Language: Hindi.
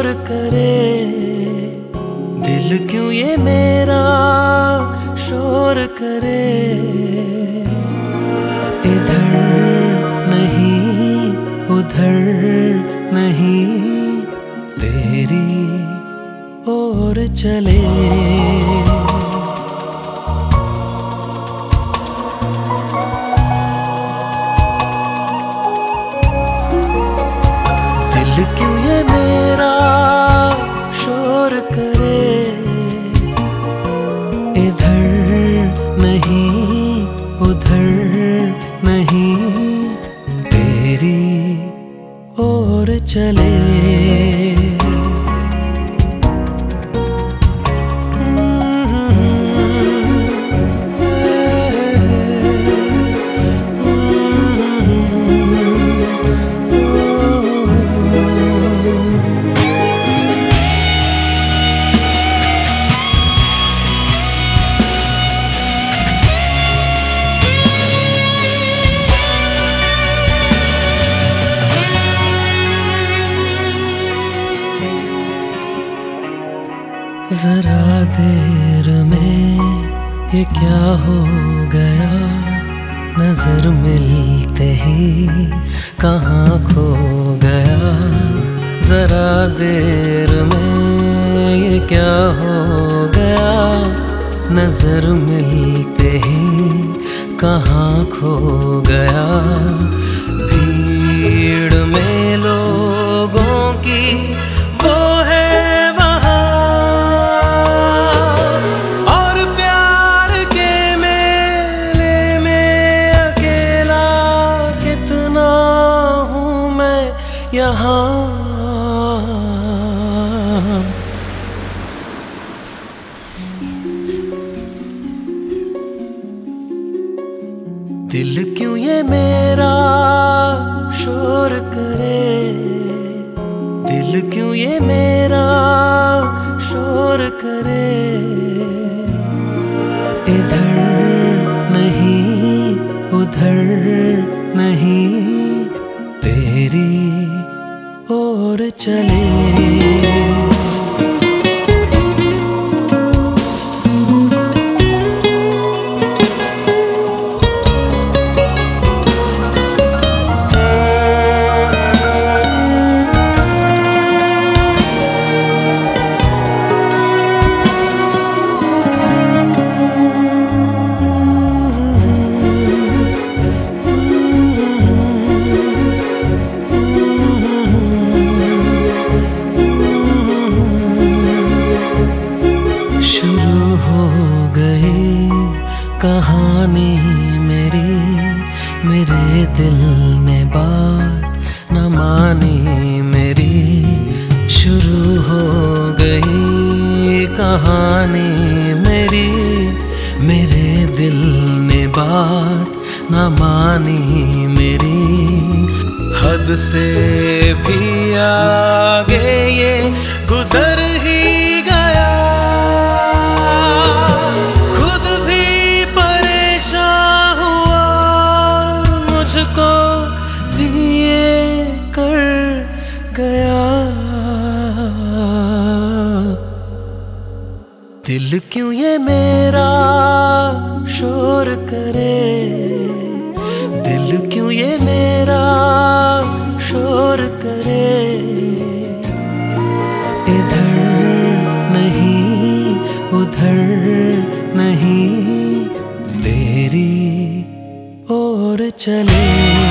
करे, दिल क्यों ये मेरा शोर करे। इधर नहीं उधर नहीं, तेरी ओर चले। दिल क्यों ये मेरा शोर करे, इधर नहीं उधर नहीं, तेरी ओर चले। जरा देर में ये क्या हो गया, नजर मिलते ही कहाँ खो गया। जरा देर में ये क्या हो गया, नजर मिलते ही कहाँ खो गया। भीड़ में लोगों की वो है यहाँ। दिल क्यों ये मेरा शोर करे, दिल क्यों ये मेरा शोर करे। इधर नहीं उधर नहीं, तेरी ओर चले। कहानी मेरी, मेरे दिल ने बात न मानी मेरी। शुरू हो गई कहानी मेरी, मेरे दिल ने बात न मानी मेरी। हद से भी आगे ये गुजर ही गया, गया। दिल क्यों ये मेरा शोर करे, दिल क्यों ये मेरा शोर करे। इधर नहीं उधर नहीं, तेरी ओर चले।